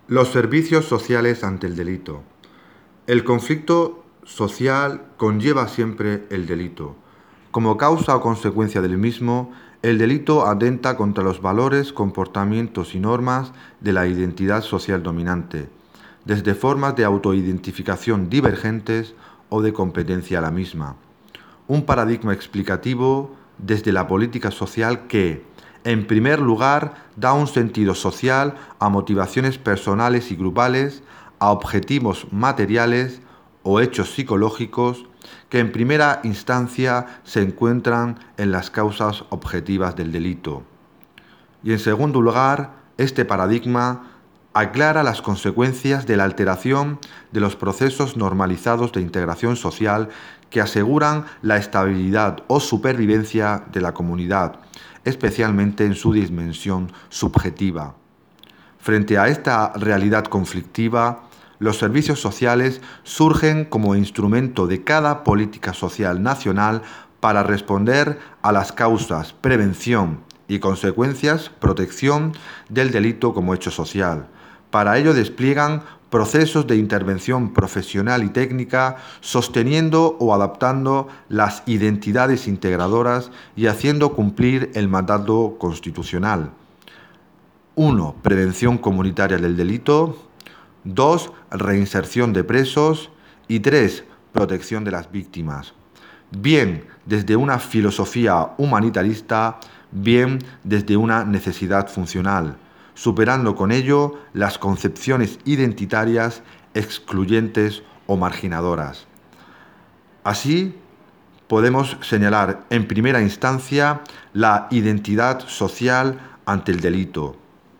Los servicios sociales ante el delito. El conflicto social conlleva siempre el delito. Como causa o consecuencia del mismo, el delito atenta contra los valores, comportamientos y normas de la identidad social dominante, desde formas de autoidentificación divergentes o de competencia a la misma. Un paradigma explicativo desde la política social que, en primer lugar, da un sentido social a motivaciones personales y grupales, a objetivos materiales o hechos psicológicos que en primera instancia se encuentran en las causas objetivas del delito. Y en segundo lugar, este paradigma aclara las consecuencias de la alteración de los procesos normalizados de integración social que aseguran la estabilidad o supervivencia de la comunidad, especialmente en su dimensión subjetiva. Frente a esta realidad conflictiva, los servicios sociales surgen como instrumento de cada política social nacional para responder a las causas, prevención y consecuencias, protección del delito como hecho social. Para ello despliegan procesos de intervención profesional y técnica, sosteniendo o adaptando las identidades integradoras y haciendo cumplir el mandato constitucional. 1. Prevención comunitaria del delito. 2. Reinserción de presos. Y 3. Protección de las víctimas. Bien desde una filosofía humanitarista, bien desde una necesidad funcional, superando con ello las concepciones identitarias, excluyentes o marginadoras. Así, podemos señalar en primera instancia la identidad social ante el delito.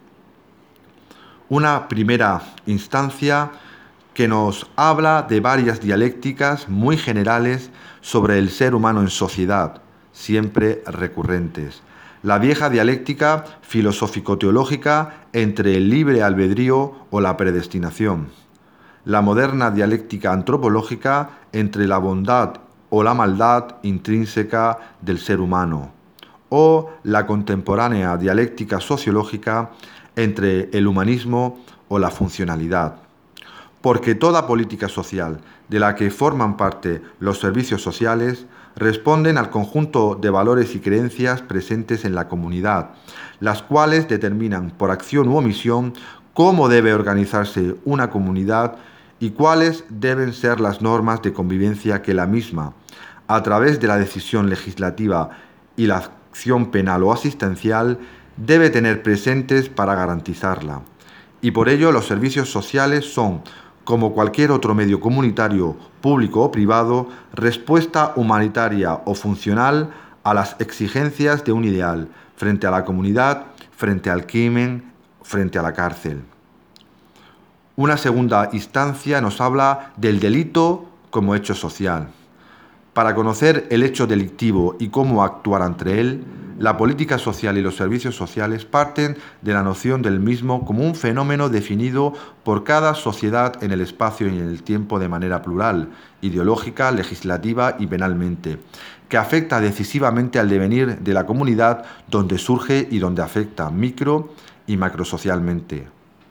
Una primera instancia que nos habla de varias dialécticas muy generales sobre el ser humano en sociedad, siempre recurrentes. La vieja dialéctica filosófico-teológica entre el libre albedrío o la predestinación. La moderna dialéctica antropológica entre la bondad o la maldad intrínseca del ser humano. O la contemporánea dialéctica sociológica entre el humanismo o la funcionalidad. Porque toda política social de la que forman parte los servicios sociales responden al conjunto de valores y creencias presentes en la comunidad, las cuales determinan por acción u omisión cómo debe organizarse una comunidad y cuáles deben ser las normas de convivencia que la misma, a través de la decisión legislativa y la acción penal o asistencial, debe tener presentes para garantizarla. Y por ello los servicios sociales son, como cualquier otro medio comunitario, público o privado, respuesta humanitaria o funcional a las exigencias de un ideal, frente a la comunidad, frente al crimen, frente a la cárcel. Una segunda instancia nos habla del delito como hecho social. Para conocer el hecho delictivo y cómo actuar ante él, la política social y los servicios sociales parten de la noción del mismo como un fenómeno definido por cada sociedad en el espacio y en el tiempo de manera plural, ideológica, legislativa y penalmente, que afecta decisivamente al devenir de la comunidad donde surge y donde afecta micro y macrosocialmente.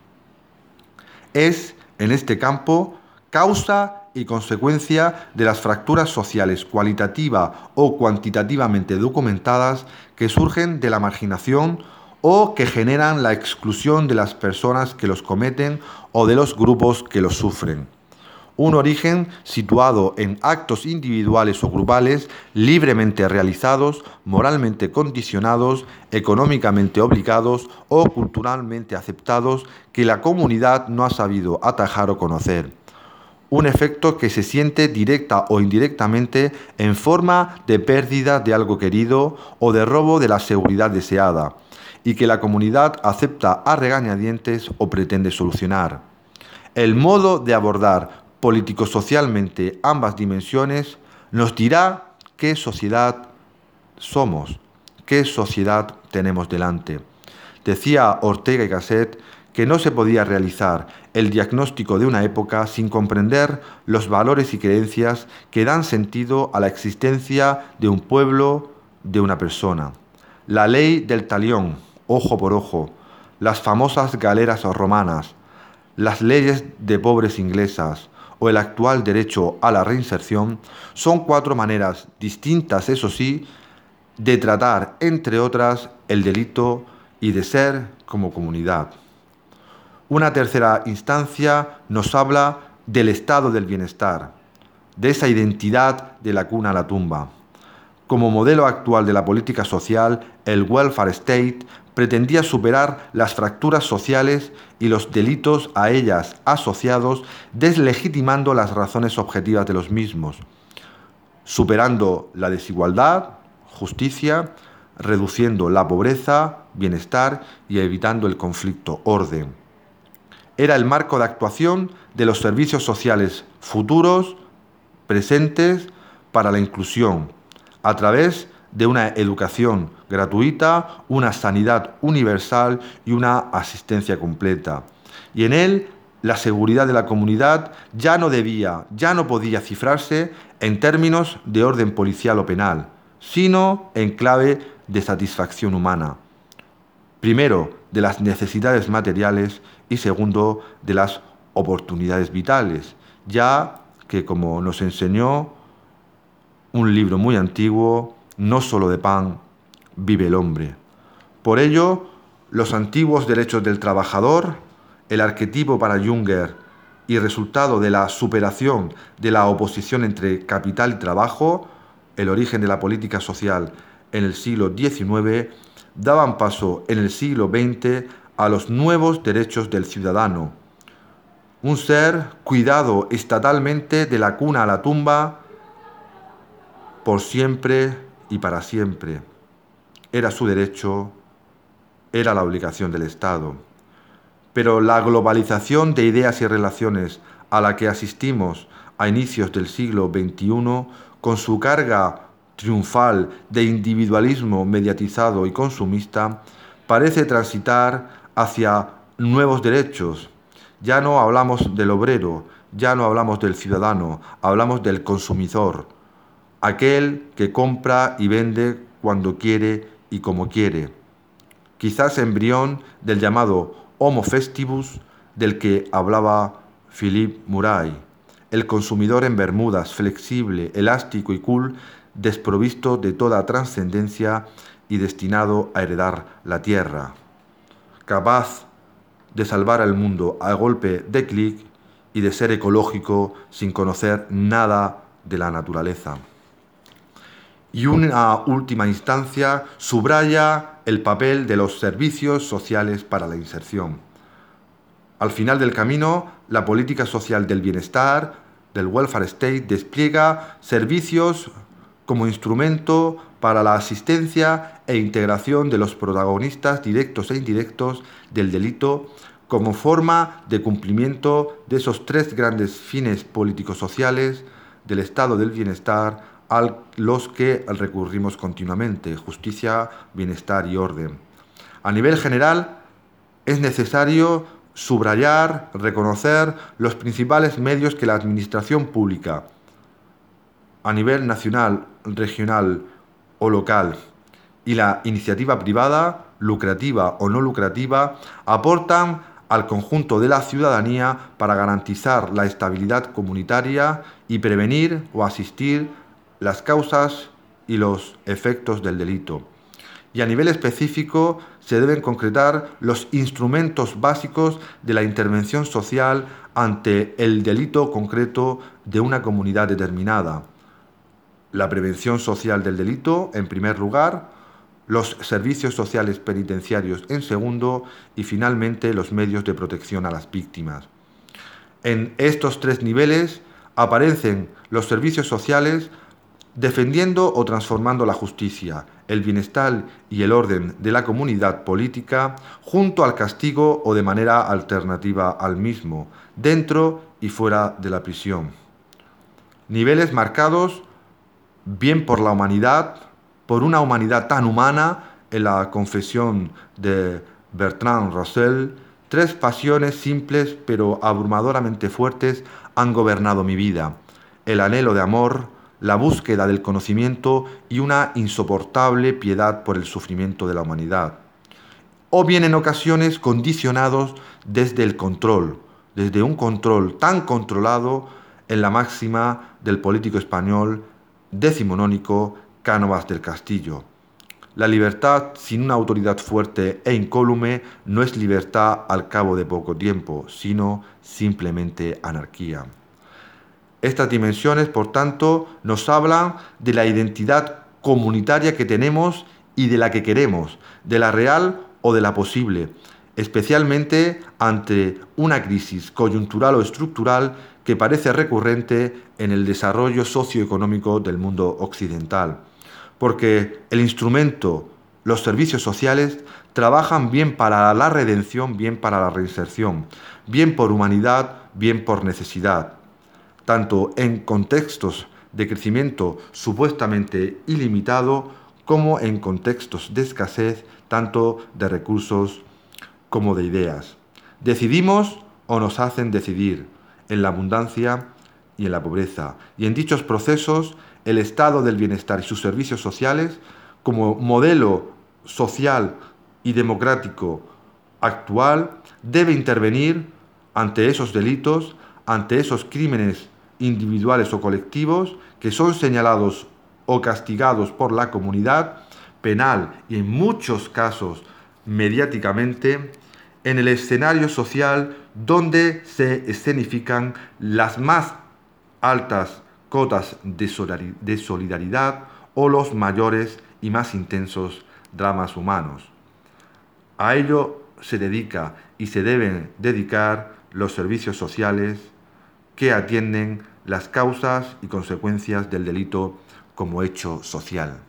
Es, en este campo, causa y consecuencia de las fracturas sociales cualitativa o cuantitativamente documentadas que surgen de la marginación o que generan la exclusión de las personas que los cometen o de los grupos que los sufren. Un origen situado en actos individuales o grupales libremente realizados, moralmente condicionados, económicamente obligados o culturalmente aceptados que la comunidad no ha sabido atajar o conocer. Un efecto que se siente directa o indirectamente en forma de pérdida de algo querido o de robo de la seguridad deseada, y que la comunidad acepta a regañadientes o pretende solucionar. El modo de abordar político-socialmente ambas dimensiones nos dirá qué sociedad somos, qué sociedad tenemos delante. Decía Ortega y Gasset que no se podía realizar el diagnóstico de una época sin comprender los valores y creencias que dan sentido a la existencia de un pueblo, de una persona. La ley del talión, ojo por ojo, las famosas galeras romanas, las leyes de pobres inglesas o el actual derecho a la reinserción son 4 maneras distintas, eso sí, de tratar, entre otras, el delito y de ser como comunidad. Una tercera instancia nos habla del estado del bienestar, de esa identidad de la cuna a la tumba. Como modelo actual de la política social, el welfare state pretendía superar las fracturas sociales y los delitos a ellas asociados, deslegitimando las razones objetivas de los mismos, superando la desigualdad, justicia, reduciendo la pobreza, bienestar y evitando el conflicto, orden. Era el marco de actuación de los servicios sociales futuros, presentes, para la inclusión, a través de una educación gratuita, una sanidad universal y una asistencia completa. Y en él la seguridad de la comunidad ya no podía cifrarse en términos de orden policial o penal, sino en clave de satisfacción humana. Primero, de las necesidades materiales y segundo, de las oportunidades vitales, ya que, como nos enseñó un libro muy antiguo, no solo de pan vive el hombre. Por ello, los antiguos derechos del trabajador, el arquetipo para Junger y resultado de la superación de la oposición entre capital y trabajo, el origen de la política social en el siglo XIX, daban paso en el siglo XX a los nuevos derechos del ciudadano. Un ser cuidado estatalmente de la cuna a la tumba, por siempre y para siempre. Era su derecho, era la obligación del Estado. Pero la globalización de ideas y relaciones a la que asistimos a inicios del siglo XXI, con su carga triunfal de individualismo mediatizado y consumista, parece transitar hacia nuevos derechos. Ya no hablamos del obrero, ya no hablamos del ciudadano, hablamos del consumidor, aquel que compra y vende cuando quiere y como quiere. Quizás embrión del llamado Homo festivus del que hablaba Philippe Murray, el consumidor en bermudas, flexible, elástico y cool, desprovisto de toda trascendencia y destinado a heredar la tierra, capaz de salvar al mundo a golpe de clic y de ser ecológico sin conocer nada de la naturaleza. Y una última instancia subraya el papel de los servicios sociales para la inserción. Al final del camino, la política social del bienestar, del welfare state, despliega servicios como instrumento para la asistencia e integración de los protagonistas directos e indirectos del delito como forma de cumplimiento de esos 3 grandes fines políticos-sociales del estado del bienestar a los que recurrimos continuamente: justicia, bienestar y orden. A nivel general, es necesario subrayar, reconocer los principales medios que la administración pública, a nivel nacional, regional o local, y la iniciativa privada, lucrativa o no lucrativa, aportan al conjunto de la ciudadanía para garantizar la estabilidad comunitaria y prevenir o asistir las causas y los efectos del delito. Y a nivel específico se deben concretar los instrumentos básicos de la intervención social ante el delito concreto de una comunidad determinada. La prevención social del delito, en primer lugar, los servicios sociales penitenciarios, en segundo, y finalmente los medios de protección a las víctimas. En estos 3 niveles aparecen los servicios sociales defendiendo o transformando la justicia, el bienestar y el orden de la comunidad política, junto al castigo o de manera alternativa al mismo, dentro y fuera de la prisión. Niveles marcados bien por la humanidad, por una humanidad tan humana. En la confesión de Bertrand Russell, 3 pasiones simples pero abrumadoramente fuertes han gobernado mi vida: el anhelo de amor, la búsqueda del conocimiento y una insoportable piedad por el sufrimiento de la humanidad. O bien en ocasiones condicionados desde el control, desde un control tan controlado en la máxima del político español decimonónico Cánovas del Castillo. La libertad sin una autoridad fuerte e incólume no es libertad al cabo de poco tiempo, sino simplemente anarquía. Estas dimensiones, por tanto, nos hablan de la identidad comunitaria que tenemos y de la que queremos, de la real o de la posible, especialmente ante una crisis coyuntural o estructural que parece recurrente en el desarrollo socioeconómico del mundo occidental. Porque el instrumento, los servicios sociales, trabajan bien para la redención, bien para la reinserción, bien por humanidad, bien por necesidad, tanto en contextos de crecimiento supuestamente ilimitado como en contextos de escasez, tanto de recursos como de ideas. Decidimos o nos hacen decidir en la abundancia y en la pobreza. Y en dichos procesos, el estado del bienestar y sus servicios sociales, como modelo social y democrático actual, debe intervenir ante esos delitos, ante esos crímenes individuales o colectivos que son señalados o castigados por la comunidad penal y en muchos casos mediáticamente, en el escenario social donde se escenifican las más altas cotas de solidaridad o los mayores y más intensos dramas humanos. A ello se dedica y se deben dedicar los servicios sociales que atienden las causas y consecuencias del delito como hecho social.